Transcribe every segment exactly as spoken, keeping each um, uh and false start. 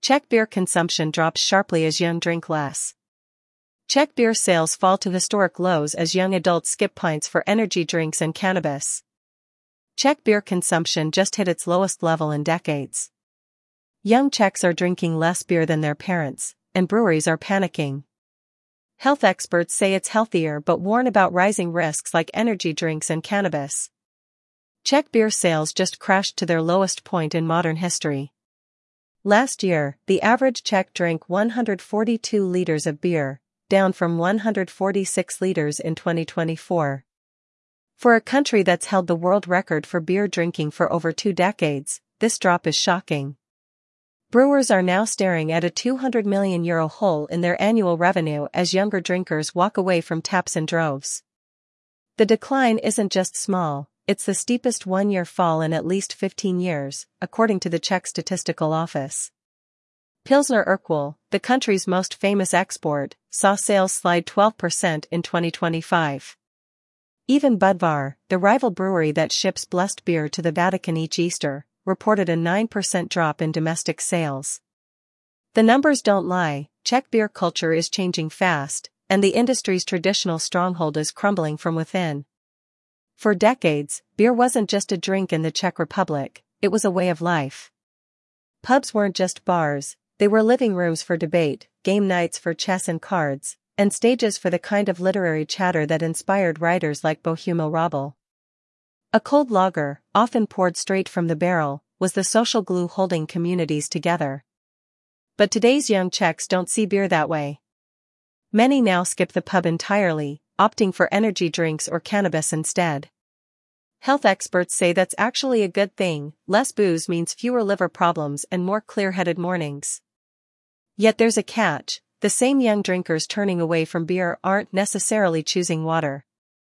Czech beer consumption drops sharply as young drink less. Czech beer sales fall to historic lows as young adults skip pints for energy drinks and cannabis. Czech beer consumption just hit its lowest level in decades. Young Czechs are drinking less beer than their parents, and breweries are panicking. Health experts say it's healthier but warn about rising risks like energy drinks and cannabis. Czech beer sales just crashed to their lowest point in modern history. Last year, the average Czech drank one hundred forty-two liters of beer, down from one hundred forty-six liters in twenty twenty-four. For a country that's held the world record for beer drinking for over two decades, this drop is shocking. Brewers are now staring at a two hundred million euro hole in their annual revenue as younger drinkers walk away from taps in droves. The decline isn't just small, it's the steepest one-year fall in at least fifteen years, according to the Czech Statistical Office. Pilsner Urquell, the country's most famous export, saw sales slide twelve percent in twenty twenty-five. Even Budvar, the rival brewery that ships blessed beer to the Vatican each Easter, reported a nine percent drop in domestic sales. The numbers don't lie, Czech beer culture is changing fast, and the industry's traditional stronghold is crumbling from within. For decades, beer wasn't just a drink in the Czech Republic, it was a way of life. Pubs weren't just bars, they were living rooms for debate, game nights for chess and cards, and stages for the kind of literary chatter that inspired writers like Bohumil Hrabal. A cold lager, often poured straight from the barrel, was the social glue holding communities together. But today's young Czechs don't see beer that way. Many now skip the pub entirely, opting for energy drinks or cannabis instead. Health experts say that's actually a good thing, less booze means fewer liver problems and more clear-headed mornings. Yet there's a catch, the same young drinkers turning away from beer aren't necessarily choosing water.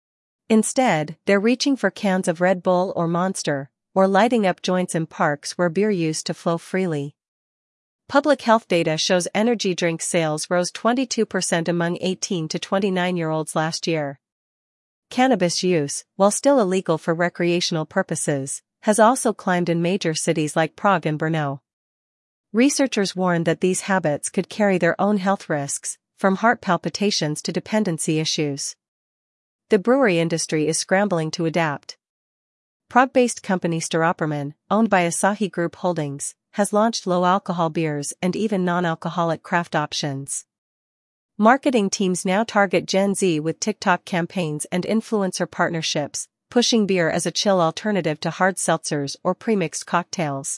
Instead, they're reaching for cans of Red Bull or Monster, or lighting up joints in parks where beer used to flow freely. Public health data shows energy drink sales rose twenty-two percent among eighteen to twenty-nine-year-olds last year. Cannabis use, while still illegal for recreational purposes, has also climbed in major cities like Prague and Brno. Researchers warn that these habits could carry their own health risks, from heart palpitations to dependency issues. The brewery industry is scrambling to adapt. Prague-based company Staropramen, owned by Asahi Group Holdings, has launched low-alcohol beers and even non-alcoholic craft options. Marketing teams now target Gen Z with TikTok campaigns and influencer partnerships, pushing beer as a chill alternative to hard seltzers or premixed cocktails.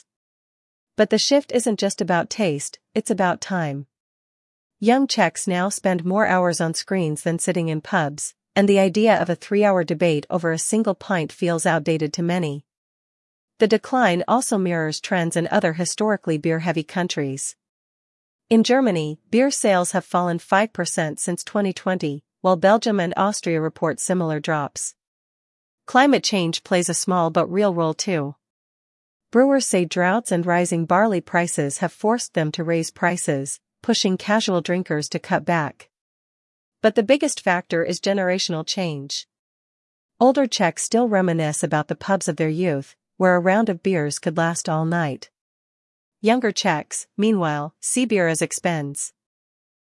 But the shift isn't just about taste, it's about time. Young Czechs now spend more hours on screens than sitting in pubs, and the idea of a three-hour debate over a single pint feels outdated to many. The decline also mirrors trends in other historically beer-heavy countries. In Germany, beer sales have fallen five percent since twenty twenty, while Belgium and Austria report similar drops. Climate change plays a small but real role too. Brewers say droughts and rising barley prices have forced them to raise prices, pushing casual drinkers to cut back. But the biggest factor is generational change. Older Czechs still reminisce about the pubs of their youth, where a round of beers could last all night. Younger Czechs, meanwhile, see beer as expense.